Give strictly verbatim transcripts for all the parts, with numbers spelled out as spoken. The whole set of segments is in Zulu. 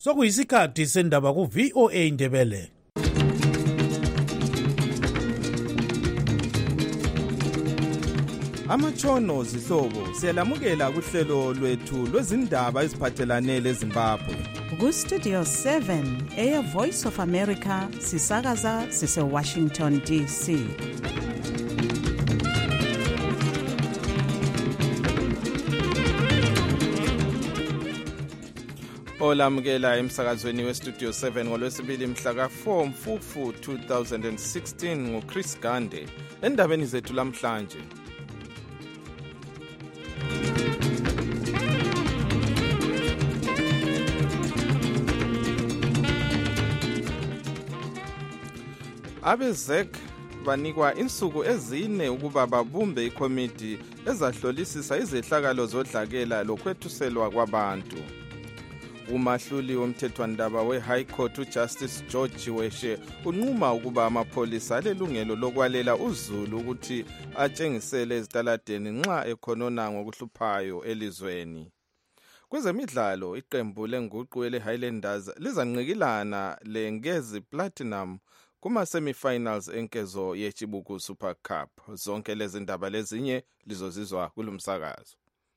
Sokuyisikhathi sendaba ku V O A Ndebele. Amatshono zihlobo siyalamukela kuhlelo lwethu lwezindaba eziphathelane leZimbabwe. Ku Studio seven, Air Voice of America, sisakaza sise Washington D C. Olamukela emsakazweni we Studio seven ngolwesibili mhla ka four Mfumfu two thousand sixteen nguChris Gande. Endabeni zethu lamhlanje. Abezek banikwa insuku ezine ukuba babumbe ikomiti ezahlolisisa izehlakalo zodlakela lokwethuselwa kwabantu. Umahluli womthethwandaba we-High Court uJustice George Chiweshe unquma ukuba amapholisa alelungelo lokwalela uZulu ukuthi atshengisele ezitaladeni nxa ekhonona ngokuhluphayo elizweni. Kwezemidlalo, iqembu lenguqu ele-Highlanders lizanqikilana leNgezi Platinum kuma-semifinals enkezo yeChibuku Super Cup. Zonke lezi ndaba lezinye lizozizwa kulumsakazo.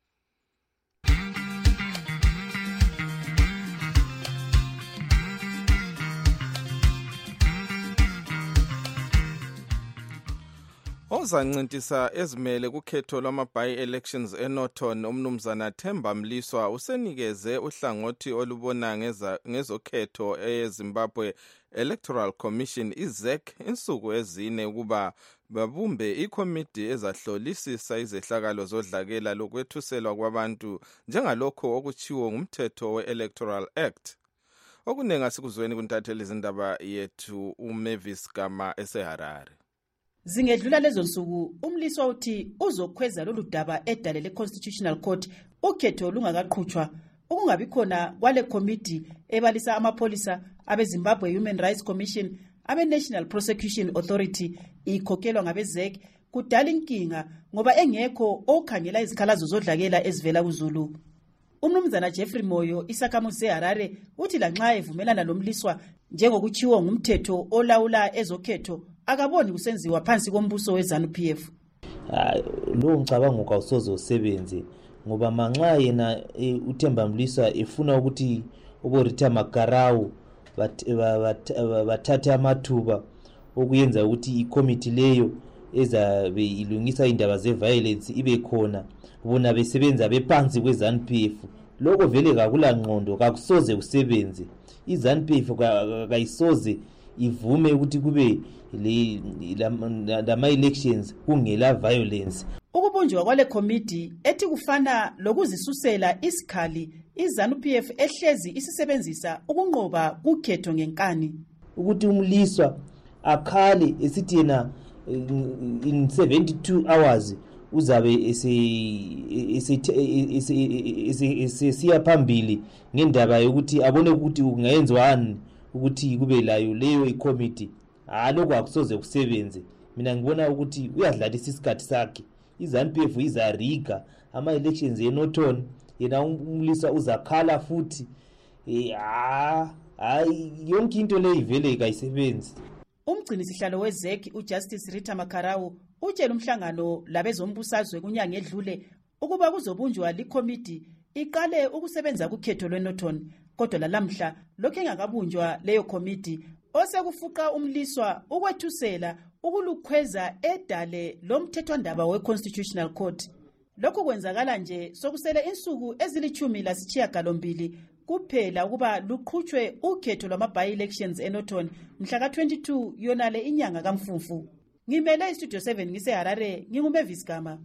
Ozancintisa ezimele kukhetho lwama-by-elections eNorton, umnumzana Themba Mliswa usenikeze uhlangothi olubona ngezokhetho eZimbabwe Electoral Commission I Z E C insuku ezine ukuba babumbe ikomiti ezahlolisisa izehlakalo zodlakela lokwethuselwa kwabantu njengalokho okuchiwo ngumthetho we-Electoral Act. Okunenga sikuzweni kuntatheli izindaba yethu uMavis Gama eseHarare. Zingedlula lezo nsuku uMliswa uthi uzokhweza lolu daba edale le-Constitutional Court ukhetho lungakaqhutshwa ukungabi khona kwale committee ebalisa amapholisa abeZimbabwe Human Rights Commission abe-National Prosecution Authority ikhokhelwa ngabe-Z E C kudala inkinga ngoba engekho okhangela izikhalazo zodlakela ezivela kuZulu. Umnumzana Jeffrey Moyo isakhamuzi seHarare uthi lanxa evumelana loMliswa njengokuchiwo ngumthetho olawula ezokhetho akaboni kusenziwa phansi kombuso weZANU P F. Ah, lo ngicabanga kawusoze usebenze ngoba manxa yena uThemba Mliswa efuna ukuthi uBorita Magarau bathathe amathuba okuyenza ukuthi ikomiti leyo ezabe ilungisa indaba zeviolence ibe khona bona besebenza bephansi kweZANU P F. Lokho vele kakula ngqondo kakusoze usebenze. iZANU P F kayisoze ivume ukuthi kube le lama elections kungela violence. Ukubunjwa kwale committee ethi kufana lokuzisusela isikhali iZANU P F ehlezi isisebenzisa ukunqoba kukhetho ngenkani. Ukuthi uMliswa akhale esithi yena in seventy-two hours uzabe esiya phambili ngendaba yokuthi abone ukuthi kungayenzwani ukuthi kube layo leyo ikomiti. Aloko akusoze kusebenze. Mina ngibona ukuthi uyadlalisa isikhathi sakhe. iZANU P F izariga ama elections eNorton yena uMliswa uzakhala futhi eh hayi yonke into le ivele kayisebenzi. Umgcini sihlalo weZ E C uJustice Rita Makarau utshela umhlangano labezombusazwe kunyanga edlule ukuba kuzobunjwa likomiti iqale ukusebenza kukhetho lweNorton kodwa lalamhla lokho engakabunjwa leyo komiti osekufuqa uMliswa ukwethusela ukulukhweza edale lomthethwandaba we-Constitutional Court. Lokhu kwenzakala nje sokusele insuku ezilichumi lasishiyagalombili kuphela ukuba luqhutshwe ukhetho lwama-by-elections eNorton mhla ka twenty-two yonale inyanga kaMfumfu. Ngimele iStudio seven ngiseHarare, nginguMavis Gama.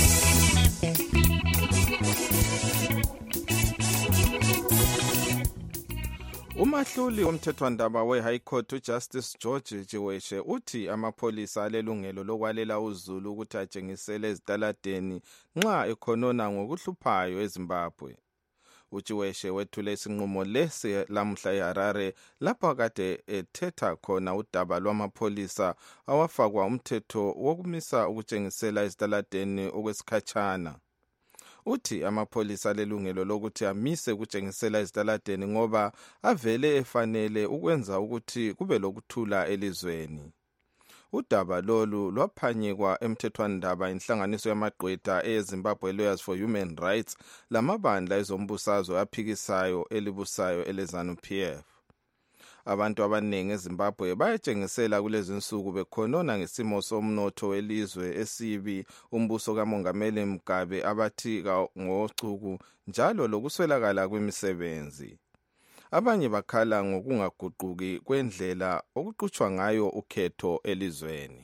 Umahluli womthethwandaba we-High Court uJustice George Chiweshe uthi amapholisa alelungelo lokwalela uZulu ukuthi atshengisele ezitaladeni nxa ekhonona ngokuhluphayo eZimbabwe. uChiweshe wethule isinqumo lesi lamhla eHarare lapho kade ethetha khona udaba lwamapholisa awafakwa umthetho wokumisa ukutshengisela ezitaladeni okwesikhatshana. Uthi amapholisa lelungelo lokuthi amise ukutshengisela ezitaladeni ngoba avele efanele ukwenza ukuthi kube lokuthula elizweni. Udaba lolu lwaphanyekwa emthethwandaba inhlanganiso yamagqwetha eZimbabwe Lawyers for Human Rights lamabandla ezombusazwe aphikisayo elibusayo eleZANU-P F. Abantu abaningi eZimbabwe bayatshengisela kulezi nsuku bekhonona ngesimo somnotho welizwe esibi umbuso kaMongameli Mugabe abathi ngocuku njalo lokuswelakala kwemisebenzi. Abanye bakhala ngokungaguquki kwendlela okuqhutshwa ngayo ukhetho elizweni.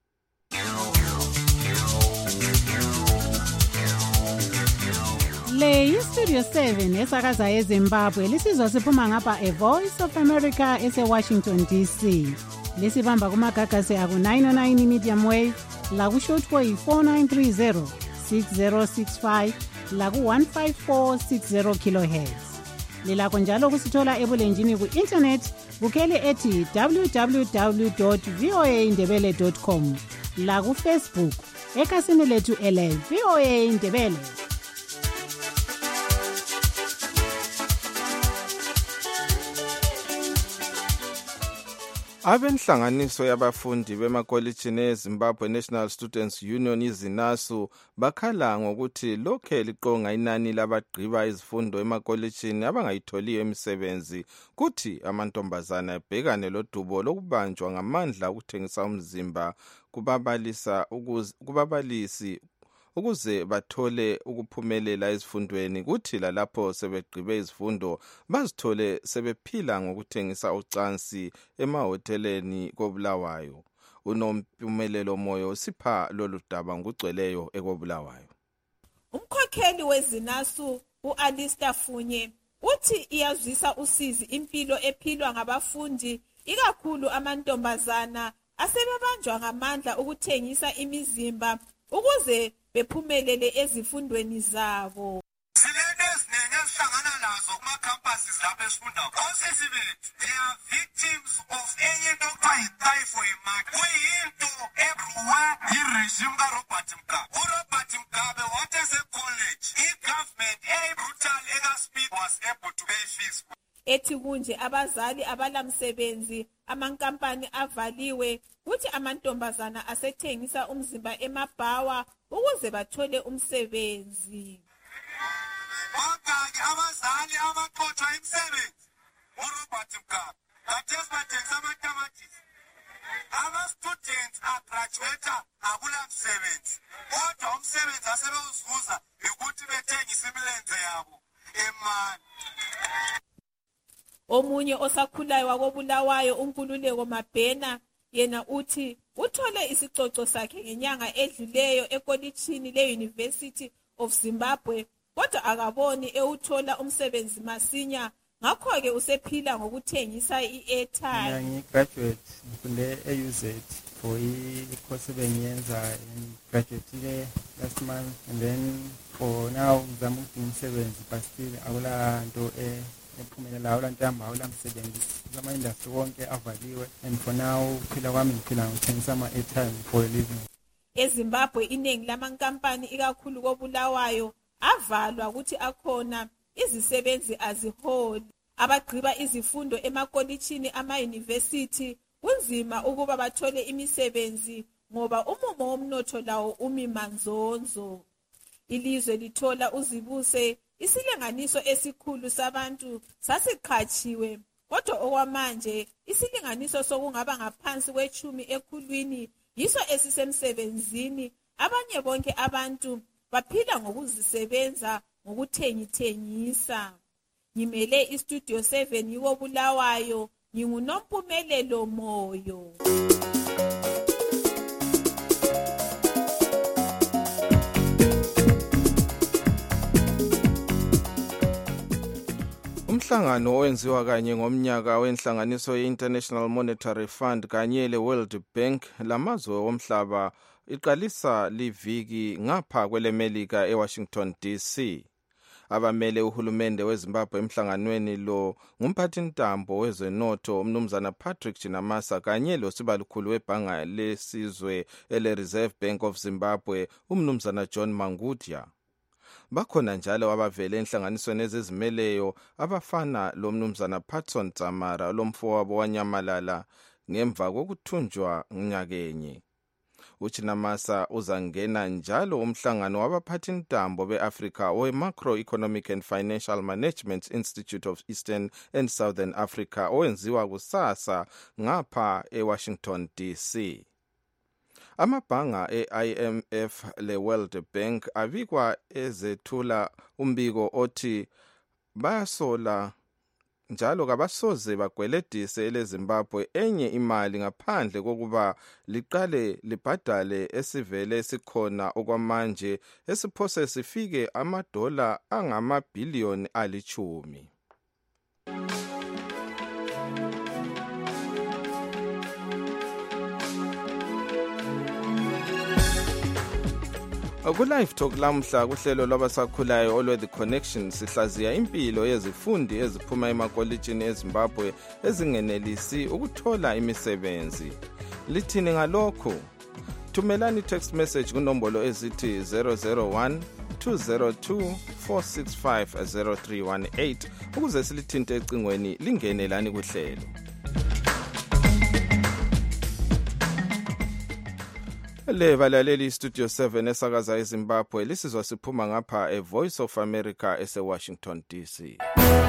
Le yiStudio seven esakaza eZimbabwe lisizwa siphuma ngapha A Voice of America ese-Washington D C. Lisibamba kumagagasi aku nine oh nine medium wave, laku shortwave four nine three zero, six zero six five, laku one five four six zero kilohertz. Lilakho njalo kusithola ebulenjini ku-internet bukhele ethi w w w dot voa indebele dot com, laku Facebook ekhasini lethu ele V O A Indebele. Abenhlanganiso yabafundi bemakolitshini eZimbabwe National Students Union izinasu bakhala ngokuthi lokhe liqonga inani labagqiba izifundo emakolitshini abangayitholiyo imisebenzi kuthi amantombazana ebhekane lodubo lokubanjwa ngamandla ukuthengisa umzimba kubabalisa kubabalisi ukuze bathole ukuphumelela ezifundweni kuthi lalapho sebegqibe izifundo bazithole sebephila ngokuthengisa ucansi emahoteleni koBulawayo. Unompumelelo moyo sipha lolu daba ngugcweleyo ekoBulawayo. Umkhokheli wezinasu uAlistair Funye uthi iyazwisa usizi impilo ephilwa ngabafundi ikakhulu amantombazana asebebanjwa ngamandla ukuthengisa imizimba ukuze bephumelele ezifundweni zabo. Silento eziningi esihlangana nazo kuma-campuses lapho esifunda osisi bethu they are victims of enye into okuthiwa yi-thai for a market. Kuyinto ebruwe yi-regime kaRobert Mugabe. uRobert Mugabe what as a college i-government eyi-brutal eka-speed was able to pay fees. Ethi kunje abazali abalamsebenzi amankampani avaliwe kuthi amantombazana asethengisa umzimba emabhawa ukuze bathole umsebenzi. Bakaki abazali abaqothwa imisebenzi uRobert Mugabe kathesi bathengisa amatamatisi. Ama-students agraduate akula msebenzi kodwa umsebenzi asebewuzuza ukuthi bethengisa imilenze yabo emani. Omunye osakhulayo wakoBulawayo uNkululeko Mabhena yena uthi uthole isicoco sakhe ngenyanga edluleyo ekolitshini le-University of Zimbabwe kodwa akaboni ewuthola umsebenzi masinya ngakho-ke usephila ngokuthengisa i-airtime. Mina ngigraduate ngifunde e-U Z for i-course ebengiyenza ngigraduate last month and then for now ngizama ukudinga umsebenzi but still akula nto e ephumelela awula ntamba awula msebenzi ama-industry wonke avaliwe and for now phila kwami ngiphila ngokuthengisa ama-airtime for a living. EZimbabwe iningi lamankampani ikakhulu koBulawayo avalwa ukuthi akhona izisebenzi aziholi. Abagqiba izifundo emakolitshini ama-university kunzima ukuba bathole imisebenzi ngoba umumo womnotho lawo umi manzonzo. Ilizwe lithola uzibuse isilinganiso esikhulu sabantu sasiqhatshiwe kodwa okwamanje isilinganiso sokungaba ngaphansi kwechumi ekhulwini yiso esisemsebenzini. Abanye bonke abantu baphila ngokuzisebenza ngokuthengithengisa. Ngimele iStudio seven yiwo Bulawayo ngingunompumelelo moyo. Umhlangano owenziwa kanye ngomnyaka wenhlanganiso ye-International Monetary Fund kanye le-World Bank lamazwe womhlaba iqalisa liviki ngapha kwelemelika eWashington D C. Abamele uhulumende weZimbabwe emhlanganweni lo ngumphathintambo wezenotho umnumzana Patrick Chinamasa kanye losibalukhulu webhanga lesizwe ele-Reserve Bank of Zimbabwe umnumzana John Mangudya. Bakhona njalo abavele enhlanganisweni ezizimeleyo abafana lo mnumzana Patson Tsamara lomfowabo wanyamalala ngemva kokuthunjwa nyakenye. uChinamasa uzangena njalo umhlangano wabaphathintambo beAfrica we-Macroeconomic and Financial Management Institute of Eastern and Southern Africa owenziwa kusasa ngapha eWashington D C. Amabhanga e-I M F le-World Bank abikwa ezethula umbiko othi bayasola njalo kabasoze bagweledise eleZimbabwe enye imali ngaphandle kokuba liqale libhadale esivele sikhona okwamanje esiphose sifike amadola angamabhiliyoni alichumi. Ku-Live Talk lamhla kuhlelo lwabasakhulayo olwe The Connection sihlaziya impilo yezifundi eziphuma emakolitshini eZimbabwe ezingenelisi ukuthola imisebenzi. Lithini ngalokho? Thumelani text message kunombolo ezithi zero zero one two zero two four six five zero three one eight ukuze silithinte ecingweni lingenelani kuhlelo. Le balaleli Studio seven esakaza eZimbabwe lisizwa siphuma ngapha e Voice of America ese Washington D C.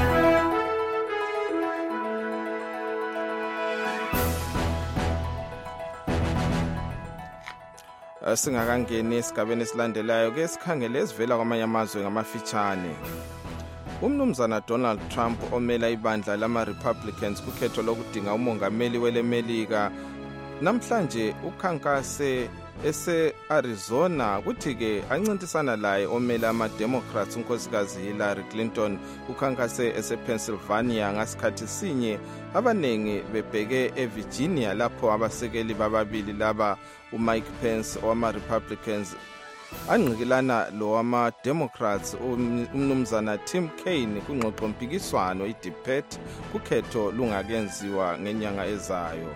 Singakangeni esigabeni esilandelayo ke sikhangele esivela kwamanye amazwe ngamafitshane. Umnumzana Donald Trump omela ibandla lama Republicans kukhetho lokudinga umongameli welemelika namhlanje ukhankase ese Arizona kuthi ke ancintisana laye omela ama Democrats unkosikazi Hillary Clinton ukhankase ese Pennsylvania ngasikhathi sinye abanengi bebheke eVirginia lapho abasekeli bababili laba uMike Pence wama Republicans angqikilana lo wama Democrats umnumzana Tim Kaine kungxoxo mpikiswano iDebate kukhetho lungakenziwa ngenyanga ezayo.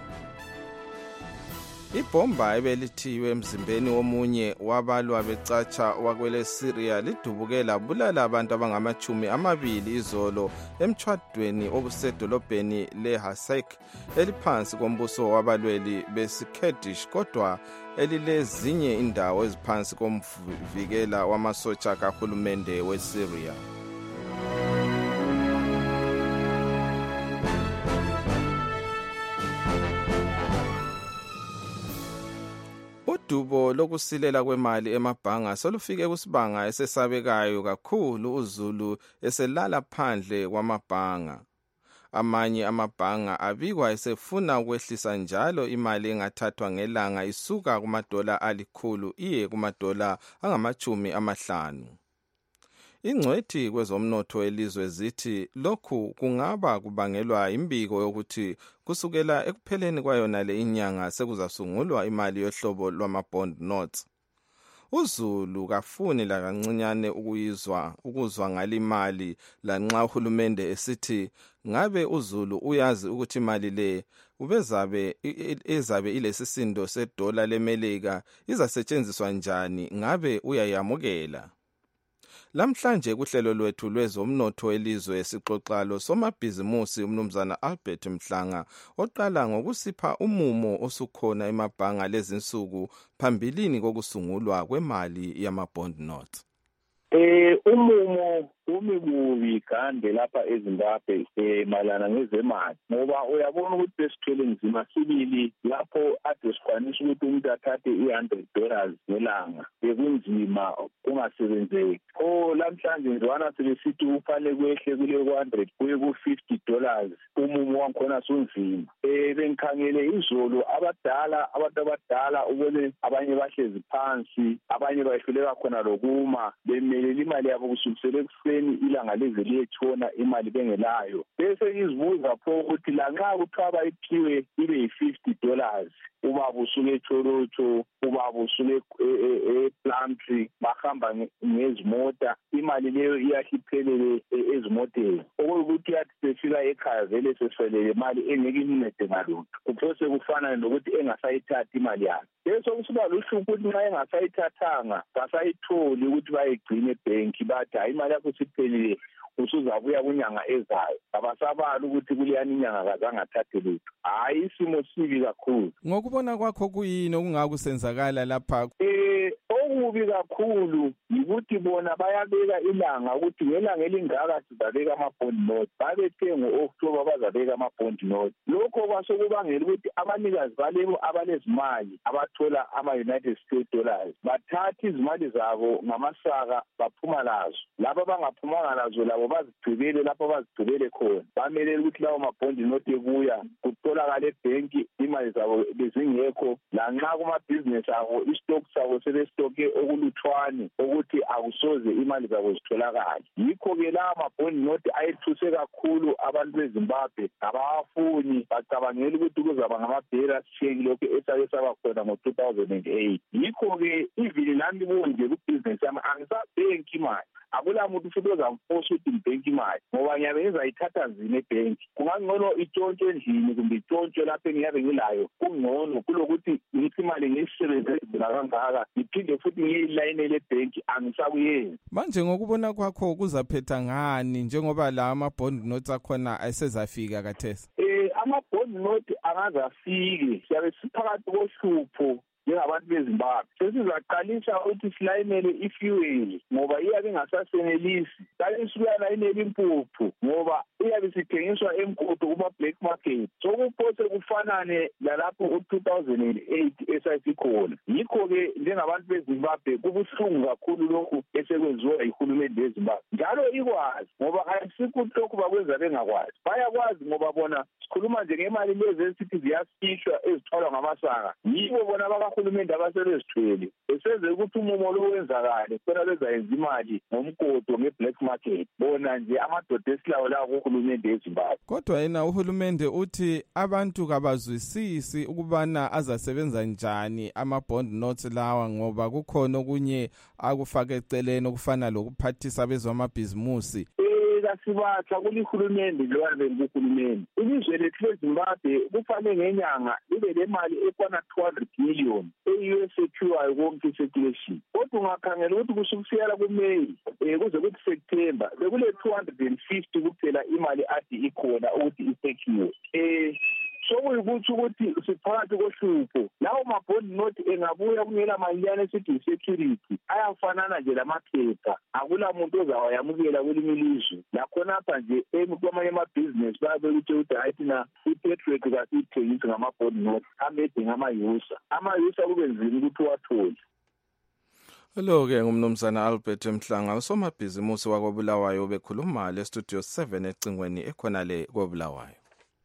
Ibomba ebelithiwe emzimbeni womunye wabalwa becatsha wakwele Syria lidubukela bulala abantu abangamachumi amabili izolo emchwadweni obusedolobheni leHasek eliphansi kombuso wabalweli beSkurdish kodwa elilezinye indawo eziphansi komvikela wamasotsha kahulumende weSyria. Udubo lokusilela kwemali emabhanga solufike kusibanga esesabekayo kakhulu uZulu eselala phandle kwamabhanga. Amanye amabhanga abikwa esefuna ukwehlisa njalo imali engathathwa ngelanga isuka kumadola alikhulu iye kumadola angamachumi amahlanu. Ingcwethi kwezomnotho elizwe zithi lokhu kungaba kubangelwa imbiko yokuthi kusukela ekupheleni kwayona le inyanga sekuzasungulwa imali yohlobo lwama-bond notes. uZulu kafuni la kancinyane ukuyizwa ukuzwa ngalimali lanxa uhulumende esithi ngabe uZulu uyazi ukuthi imali le ubezabe ezabe ilesisindo sedola lemelika izasetshenziswa njani ngabe uyayamukela. Lamhlanje kuhlelo lwethu lwezomnotho elizwe esixoxalo somabhizimusi umnumzana Albert Mhlanga oqala ngokusipha umumo osukhona emabhanga lezinsuku phambilini kokusungulwa kwemali yama-bond notes. Eh umumo umikubi kande lapha eZimbabwe eh malana ngezemali ngoba uyabona ukuthi besithwele nzima sibili lapho ade sikwanisa ukuthi umuntu athathe one hundred dollars ngelanga bekunzima kungasebenzeki. Oh lamhlanje nzwana sebesithi ufale kwehle kule one hundred kuye ku fifty dollars umumo wankhona sunzima. Eh bengikhangele izolo abadala abantu abadala ubone abanye bahlezi phansi abanye bahluleka khona lokuma bemelele imali yabo kusukisele kuseni ilanga leze liyetshona imali bengelayo bese izibuza pho ukuthi la nxa kuthiwa bayiphiwe ibe fifty dollars ubaba usuke echorocho ubaba usuke ePlumtree bahamba ngezimota imali leyo iyahiphelele ezimoteni okuthi yathi sefika ekhaya vele seselele imali engeke imncede ngalutho kuphose kufana nokuthi engasayithathi imali yakhe bese kusuka luhlupho ukuthi nxa engasayithathanga basayitholi ukuthi bayigcine ngebhenki bathi hayi imali yakho siphelile usuzabuya kunyanga ezayo abasabali ukuthi kuleyani inyanga kazange athathe lutho. Hayi isimo sibi kakhulu. Ngokubona kwakho kuyini okungakusenzakala lapha? Eh okubi kakhulu ukuthi bona bayabeka ilanga ukuthi ngelanga elingaka sizabeka ama-bond note. Babethe ngo-October bazabeka ama-bond note. Lokho kwasokubangela ukuthi abanikazi balebo abalezimali abathola ama-United States dollars bathathe izimali zabo ngamasaka baphuma lazo. Laba bangaphumanga lazo labo bazigcibele lapho bazigcibele khona. Bamele ukuthi lawo ma-bond note ebuya kutholakala ebhenki imali zabo bezingekho lanxa kumabhizinesi abo istock sabo sebesitoke okuluthwane ukuthi akusoze imali zabo zitholakale. Yikho-ke lawa ma-bond note ayethuse kakhulu abantu beZimbabwe abafuni bacabangela ukuthi kuzaba ngama-bearer check lokhu esake saba khona ngo-two thousand eight. Yikho-ke ivili lami bonje kubhizinesi yami angisabhenki imali. Akula muntu futhi ozamforce ukuthi ngibhenki imali ngoba ngiyabe ngizayithatha nzima ebhenki. Kungangcono itshontshe endlini kumbe itshontshe lapho engiyabe ngilayo kungcono kulokuthi ngithi imali ngiyisebenzise kangaka ngiphinde futhi ngiyilayinele ebhenki angisakuyenzi. Manje ngokubona kwakho kuzaphetha ngani njengoba la ama-bond notes akhona ayesezafika kathesi? Eh ama-bond note angazafiki siyabe siphakathi kohlupho njengabantu beZimbabwe. Sesizaqalisa ukuthi silayinele i-fuel ngoba iyabe ingasasenelisi. Qalisa ukuyalayinela impuphu ngoba iyabe sithengiswa emkoto kuma-black market. Sokuphosa kufanane lalapho u-two thousand eight esasikhona. Yikho-ke njengabantu beZimbabwe kubuhlungu kakhulu lokhu esekwenziwa yihulumende yeZimbabwe. Njalo ikwazi ngoba ayisikho lokhu bakwenza bengakwazi. Bayakwazi ngoba bona sikhuluma nje ngemali lezi esithi ziyasihlwa ezithwalwa ngamasaka. Yibo bona abahulumende abasebezithwele esenze ukuthi umumo lo wenzakale khona bezayenza imali ngomkodo nge-black market. Bona nje amadoda esilawo lawo kuhulumende yeZimbabwe. Kodwa yena uhulumende uthi abantu kabazwisisi ukubana azasebenza njani ama-bond notes lawa ngoba kukhona okunye akufaka eceleni okufana lokuphathisa bezamabhizimusi. Sibatha kulihulumende lwabeni kuhulumende. Ilizwe lethu leZimbabwe kufanele ngenyanga libe lemali ekwana two hundred million e-U S ekhiywayo konke circulation. Kodwa ungakhangela ukuthi kusukisela kuMay eh kuze kuthi September bekule two hundred fifty kuphela imali ade ikhona ukuthi isekhiwe. Eh sokuyikuthi ukuthi siphakathi kohlupho lawo ma-bond note engabuya kungela maliyana esithi security ayafanana nje lamaphepha. Akula muntu ozawayamukela kwelinye ilizwe lakhonapha nje kwamanye amabhizinesi babe ukuthi ukuthi hayi thina i-petrol kasiyithengisi ngama-bond note amede ngama-yusa ama-yusa kube nzima ukuthi uwathole. Lo-ke ngumnumzana Albert Mhlanga usomabhizimusi wakobulawayo bekhuluma le-studio seven ecingweni ekhona le kobulawayo.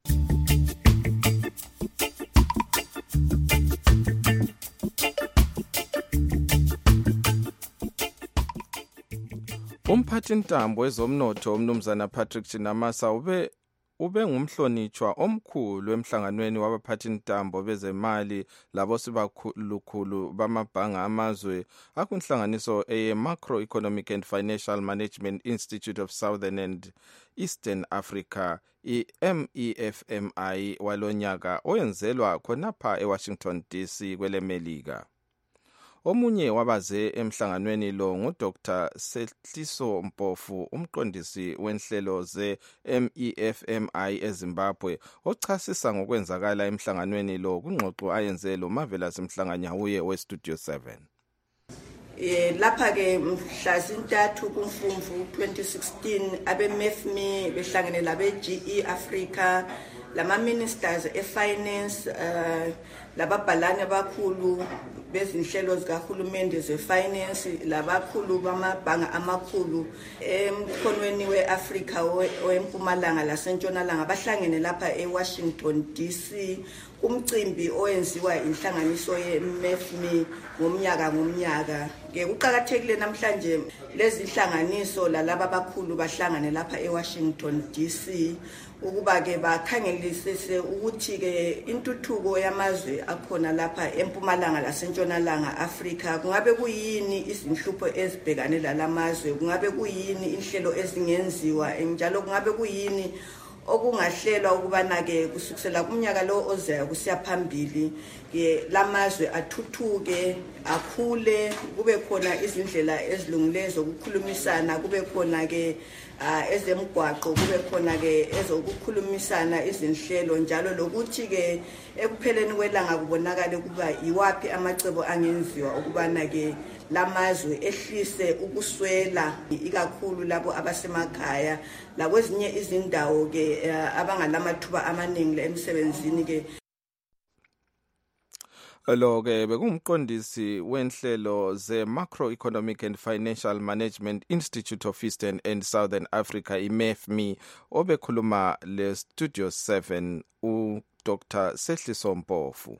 Umphathintambo wezomnotho umnumzana Patrick Chinamasa ube ube ngumhlonitshwa omkhulu emhlanganweni wabaphathintambo bezemali labo sibakhulu bamabhanga amazwe akunhlanganiso eye Macroeconomic and Financial Management Institute of Southern and Eastern Africa i-M E F M I walonyaka oyenzelwa khonapha eWashington D C kwelemelika. Omunye wabaze emhlanganweni lo nguDr Sehliso Mpofu umqondisi wenhlelo ze-M E F M I eZimbabwe ochasisa ngokwenzakala emhlanganweni lo kungxoxo ayenze lo Marvelous Mhlanganyawuye weStudio seven. Eh lapha ke mhla zintathu kuMfumfu twenty sixteen abe-M E F M I behlangene labe G E Africa lama ministers e-finance uh, lababhalane abakhulu bezinhlelo zikahulumende ze-finance labakhulu bamabhanga amakhulu emkhonweni we-Afrika wempumalanga lasentshonalanga bahlangene lapha eWashington D C umcimbi owenziwa inhlanganiso ye-M E F M I ngomnyaka ngomnyaka. Ke kuqhakathekile namhlanje lezi inhlanganiso lalaba abakhulu bahlangane lapha eWashington D C ukuba ke bakhangelisise ukuthi ke intuthuko yamazwe akhona lapha empumalanga lasentshonalanga Afrika kungabe kuyini izinhlupho ezibhekane lalamazwe kungabe kuyini inhlelo ezingenziwa njalo kungabe kuyini okungahlelwa ukubana ke kusukisela kumnyaka lo ozayo kusiya phambili ke lamazwe athuthuke akhule kube khona izindlela ezilungileyo zokukhulumisana kube khona ke Uh, ezemgwaqo kube khona ke ezokukhulumisana izinhlelo njalo lokuthi ke ekupheleni kwelanga kubonakala kuba iwapi amacebo angenziwa ukubana ke lamazwe ehlise ukuswela ikakhulu labo abasemakhaya la kwezinye izindawo ke uh, abangalamathuba amaningi emsebenzini ke. Lo ke bekungumqondisi wenhlelo ze Macroeconomic and Financial Management Institute of Eastern and Southern Africa I M E F M I obekhuluma le Studio seven u Doctor Sehliso Mpofu.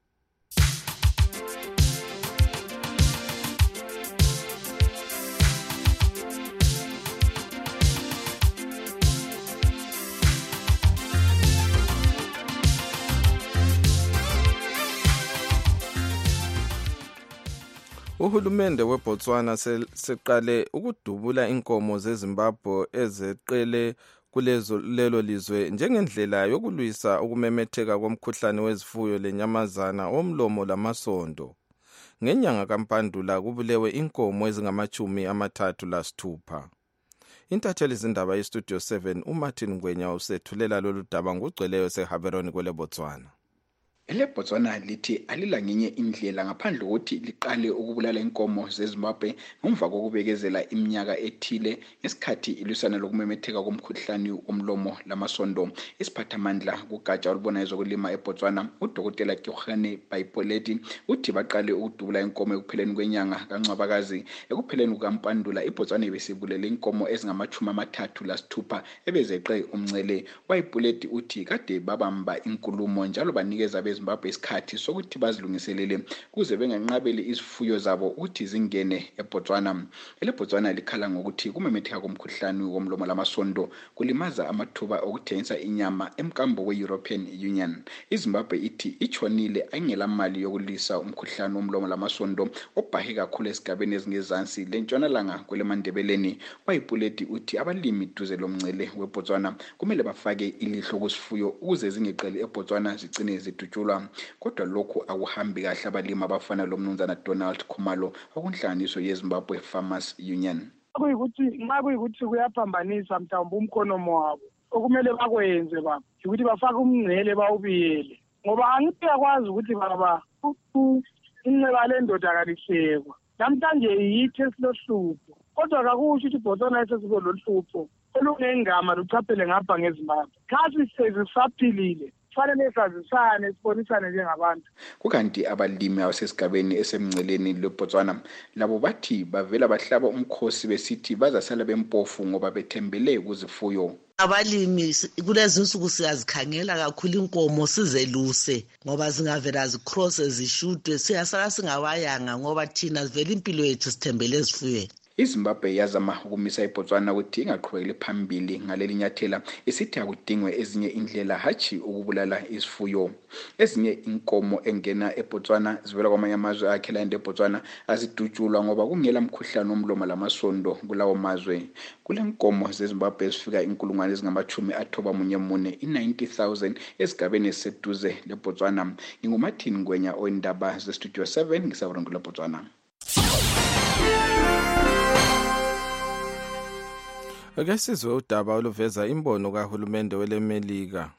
Uhulumende weBotswana seqale ukudubula inkomo zeZimbabwe ezeqele kulezo lelo lizwe njengendlela yokulwisa ukumemetheka komkhuhlane wezifuyo lenyamazana omlomo lamasondo. Ngenyanga kaMpandula kubulewe inkomo ezingamachumi amathathu lasithupha. Intatheli izindaba yeStudio seven uMartin Ngwenya usethulela lolu daba ngugcweleyo seHaberoni kwele Botswana. EleBotswana lithi alila ngenye indlela ngaphandle kokuthi liqale ukubulala inkomo zeZimbabwe ngemva kokubekezela iminyaka ethile ngesikhathi ilusana lokumemetheka komkhuhlane omlomo lamasondo. Isiphathamandla kugatsha olubona ezokulima eBotswana uDokotela Kyohane Bayipoleti uthi baqale ukudubula inkomo ekupheleni kwenyanga kaNcwabakazi. Ekupheleni kukaMpandula iBotswana ibesibulele inkomo ezingamachumi amathathu lasithupha ebezeqe umncele. Bayipoleti uthi kade babamba inkulumo njalo banikeza Zimbabwe isikhathi sokuthi bazilungiselele kuze benganqabeli izifuyo zabo ukuthi zingene eBotswana. EleBotswana likhala ngokuthi kumemetheka komkhuhlane womlomo lamasondo kulimaza amathuba okuthengisa inyama emkambo we-European Union. iZimbabwe ithi ichonile ayingela mali yokulisa umkhuhlane womlomo lamasondo obhahe kakhulu esigabeni ezingezansi lentshonalanga kweleMandebeleni. Bayipoleti uthi abalimi duze lomncele weBotswana kumele bafake ilihlo kusifuyo ukuze zingeqeli eBotswana zigcine zidutshulwa. Kodwa lokhu akuhambi kahle abalimi abafana lomnumzana Donald Khumalo okunhlanganiso yeZimbabwe Farmers Union. Kuyikuthi nxa kuyikuthi kuyaphambanisa mhlawumbe umkhonomo wabo okumele bakwenze baba ukuthi bafake umngcele bawubiyele ngoba angithi yakwazi ukuthi baba inxeba lendoda kalihlekwa namhlanje yithi esilohlupho kodwa akusho ukuthi iBotswana esesibe lohlupho olungengama luchaphele ngapha ngeZimbabwe kasi sezisaphilile fanele sazisane sibonisane njengabantu. Kukanti abalimi abasesigabeni esemngceleni leBotswana labo bathi bavela bahlaba umkhosi besithi bazasala bempofu ngoba bethembele kuzifuyo. Abalimi kulezi insuku siyazikhangela kakhulu inkomo sizeluse ngoba zingavela zicross zishudwe siyasala singabayanga ngoba thina sivela impilo yethu sithembele ezifuyweni. iZimbabwe yazama ukumisa iBotswana ukuthi ingaqhubekele phambili ngaleli nyathela isithi akudingwe ezinye indlela hachi ukubulala izifuyo. Ezinye inkomo engena eBotswana zivela kwamanye amazwe akhela eBotswana azidutshulwa ngoba kungela mkhuhlane womlomo lamasondo kulawo mazwe. Kule nkomo zeZimbabwe ezifika inkulungwane ezingamachumi athoba munye mune i-ninety thousand esigabeni esiseduze leBotswana. NginguMartin Ngwenya oyindaba zeStudio seven ngisaburungu leBotswana. Ake sizwe udaba oluveza imbono kahulumende weleMelika.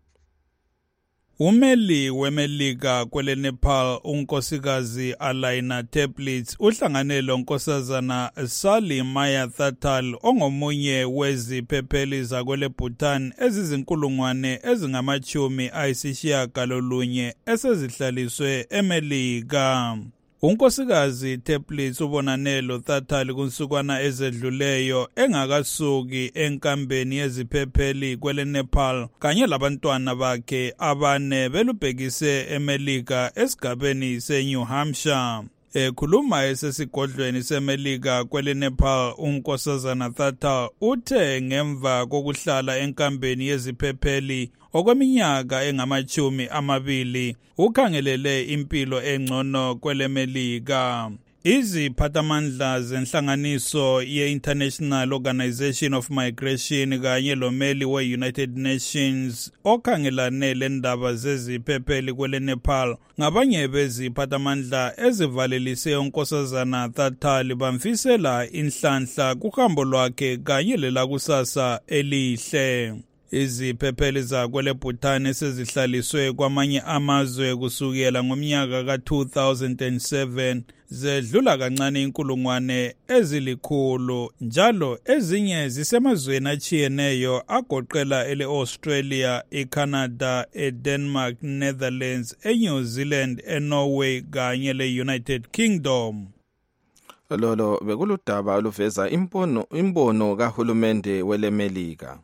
Umeli weMelika kwele Nepal unkosikazi Alaina Teplitz uhlangane lonkosazana Sally Maya Thatal ongomunye weziphepheli zakwele Bhutan ezizinkulungwane ezingamachumi ayisishiyagalolunye esezihlaliswe eMelika. Unkosikazi Teplitz ubonane loThatali kunsukwana ezedluleyo engakasuki enkambeni yeziphepheli kwele Nepal kanye labantwana bakhe abane belubhekise eMelika esigabeni seNew Hampshire. Ekhuluma esesigodlweni seMelika kwele Nepal unkosazana Thatal uthe ngemva kokuhlala enkambeni yeziphepheli okweminyaka engamachumi amabili ukhangelele impilo engcono kwele Melika. Iziphathamandla zenhlanganiso ye-International Organization of Migration kanye lomeli we-United Nations okhangelane lendaba zeziphepheli kwele Nepal ngabanye beziphathamandla ezivalelise unkosazana Thathali bamfisela inhlanhla kuhambo lwakhe kanye lelakusasa elihle. Iziphepheli zakwele Bhutan esezihlaliswe kwamanye amazwe kusukela ngomnyaka ka two thousand seven zedlula kancane inkulungwane ezilikhulu, njalo ezinye zisemazweni achiyeneyo agoqela ele-Australia, eCanada, eDenmark, Netherlands, eNew Zealand, eNorway kanye le-United Kingdom. Lolo bekuludaba oluveza imbono imbono kahulumende welemelika.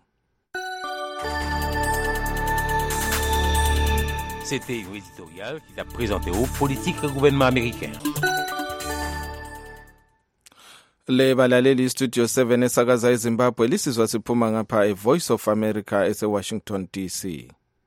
C'était l'éditorial qui a présenté aux politiques et gouvernement américain. Le balaleli studio seven esakaza eZimbabwe lisizwa siphuma ngapha eVoice of America eseWashington D C.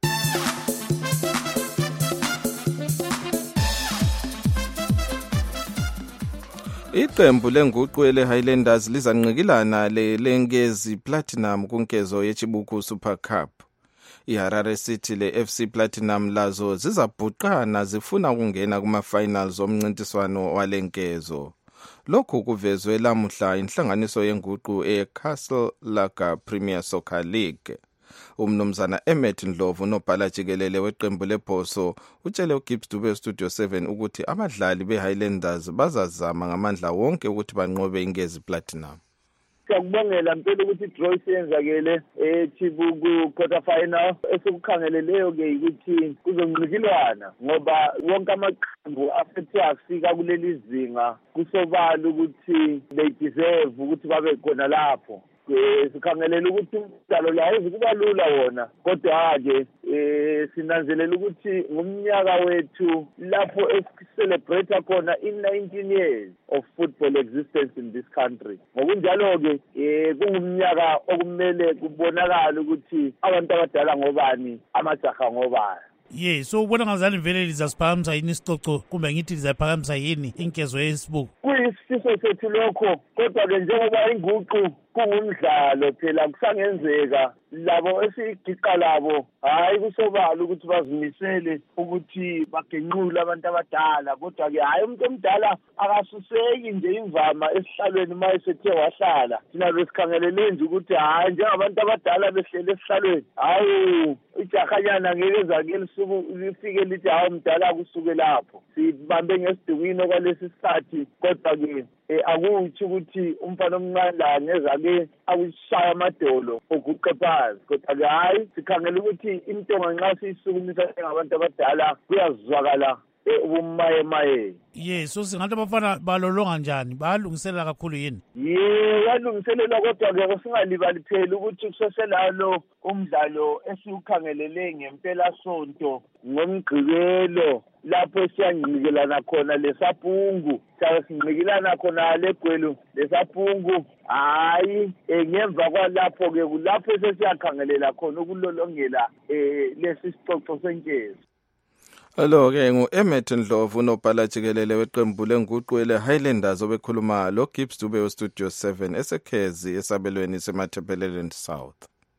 Iqembu lenguqu ele Highlanders lizanqikilana le Lenkezi Platinum kunkezo yeChibuku Super Cup. IHarare City le F C Platinum lazo zizabhuqana zifuna ukungena kuma finals omncintiswano walenkezo. Lokhu kuvezwe lamuhla inhlanganiso yenguqu eCastle Lager Premier Soccer League. Umnumzana Emmet Ndlovu nobhala jikelele weqembu leBhoso utshele uGibbs Dube Studio seven ukuthi abadlali beHighlanders bazazama ngamandla wonke ukuthi banqobe inkezi Platinum. Siyakubongela mpela ukuthi draw isenzakele eChibuku quarter final esukukhangeleleyo ke ukuthi kuzonqikilwana ngoba wonke amaqembu afethe afika kuleli zinga kusobala ukuthi they deserve ukuthi babe khona lapho. Sikhangelela ukuthi umdlalo la uzukuba lula wona kodwa ke sinanzelela ukuthi ngomnyaka wethu lapho esicelebrate khona in nineteen years of football existence in this country. Ngokunjalo ke kungumnyaka okumele kubonakala ukuthi abantu abadala ngobani amajaha ngobani. Yeah, so ubona ngazani vele lizasiphakamisa yini isicoco kumbe ngithi lizaphakamisa yini inkezo yeSibuku? Kuyisifiso sethu lokho kodwa ke njengoba inguqu kungumdlalo phela kusangenzeka labo esigiqa labo hayi kusobala ukuthi bazimisele ukuthi bagenqule abantu abadala kodwa ke hayi umuntu omdala akasuseki nje imvama esihlalweni mayisethe wahlala thina besikhangelele nje ukuthi hayi njengabantu abadala behlele esihlalweni hayi ijahanyana ngeke zake lisuku lifike lithi hayi umdala kusuke lapho sibambe ngesidukwini kwalesi sikhathi kodwa ke akuthi ukuthi umfana omncane la ngezake akushaya amadolo oguqe phansi kodwa ke hayi sikhangela ukuthi intonga nxa siyisukumisa ngabantu abadala kuyazwakala ubumaye maye. Yeah, so singathi abafana balolonga njani balungiselela kakhulu yini? Yeah, balungiselela kodwa ke singalibali phela ukuthi kuseselalo umdlalo esiukhangelele ngempela sonto ngomgqibelo lapho siyanqikelana khona lesapungu sasinqikilana khona legwelu lesapungu hayi ngemva kwalapho ke kulapho sesiyakhangelela khona ukulolongela lesi sicoco senkezi. Alo ke nguEmmet Ndlovu nobhala jikelele weqembu lenguqu ele Highlanders obekhuluma lo Gibbs Dube Studio seven esekhezi esabelweni seMatabeleland South.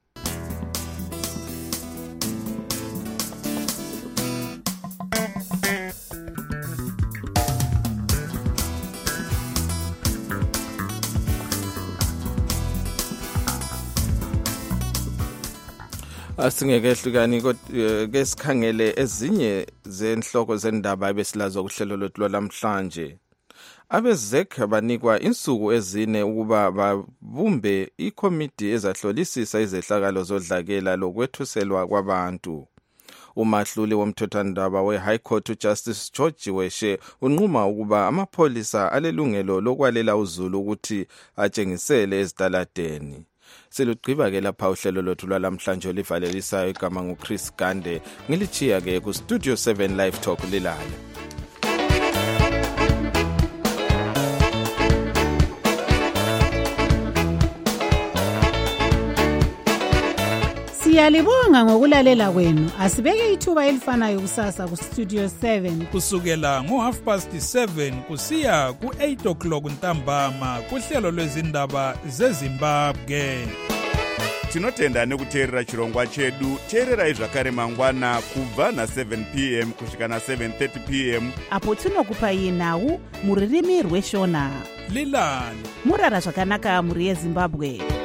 Asingekehlukani ke sikhangele ezinye zenhloko zendaba ebesilazo kuhlelo lwethu lwamhlanje. Abezek banikwa insuku ezine ukuba babumbe ikomiti ezahlolisisa izehlakalo zodlakela lokwethuselwa kwabantu. Umahluli womthethwandaba we-High Court uJustice George Weshe unquma ukuba amapholisa alelungelo lokwalela uZulu ukuthi atshengisele ezitaladeni. Silugqiba ke lapha uhlelo lwethu lwalamhlanje olivalelisayo igama nguChris Gande ngilichiya ke ku Studio seven Live Talk lilala. Siyalibonga ngokulalela kwenu. Asibeke ithuba elifanayo kusasa ku Studio seven. Kusukela ngo half past seven kusiya ku eight o'clock ntambama kuhlelo lwezindaba zeZimbabwe. Tinotenda nekuteerera chirongwa chedu. Teererai zvakare mangwana kubva na seven p m kusvika na seven thirty p m apo tinokupai nhau muririmi rweshona. Lilani murara zvakanaka muri yeZimbabwe.